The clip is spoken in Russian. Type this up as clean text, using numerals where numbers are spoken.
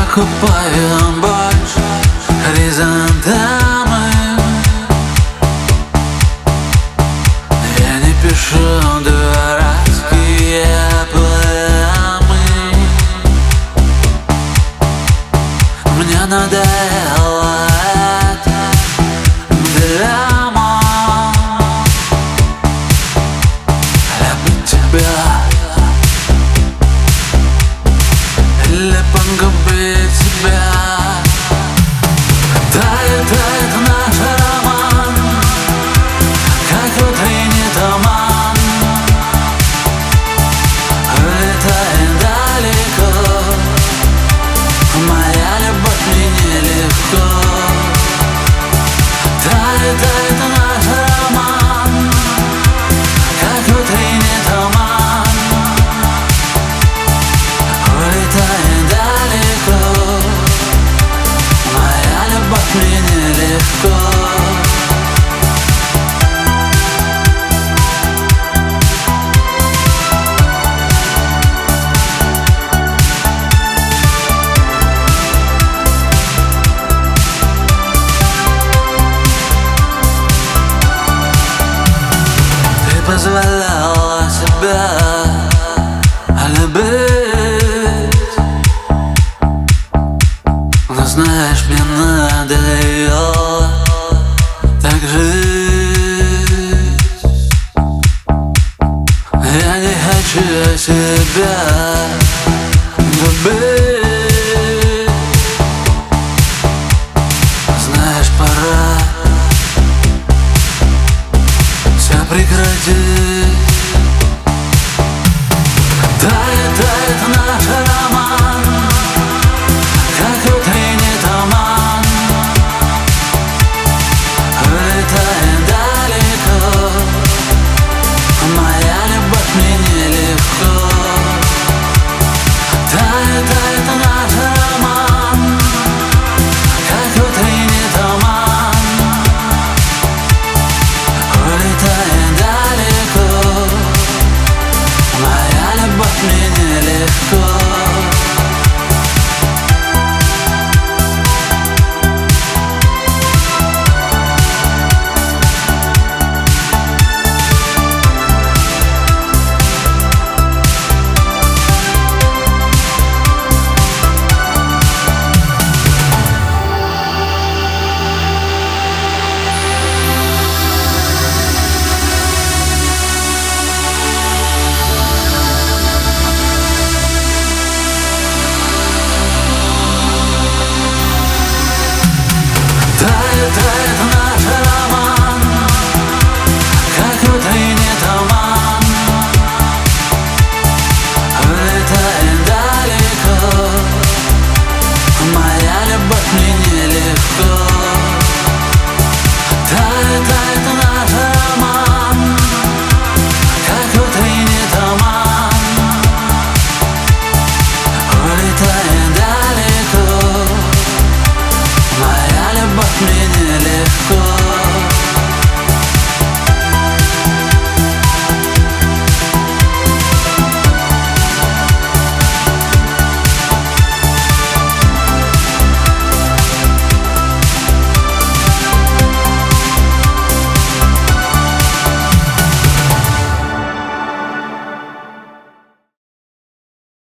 Купаем больше хризантемы. Я не пишу дурацкие поэмы. Мне надоело это драма. Любить тебя или погубить тебя. Тает наш роман, как утренний туман. Улетает далеко, моя любовь мне нелегко. Тает наш роман, как утренний туман. Улетает далеко, моя любовь мне нелегко. Ты позволяла себя любить, но знаешь, мне надоело так жить. Я не хочу себя любить. Знаешь, пора все прекратить. Тает наш роман, как утренний туман. Улетает далеко, моя любовь мне нелегко. Тает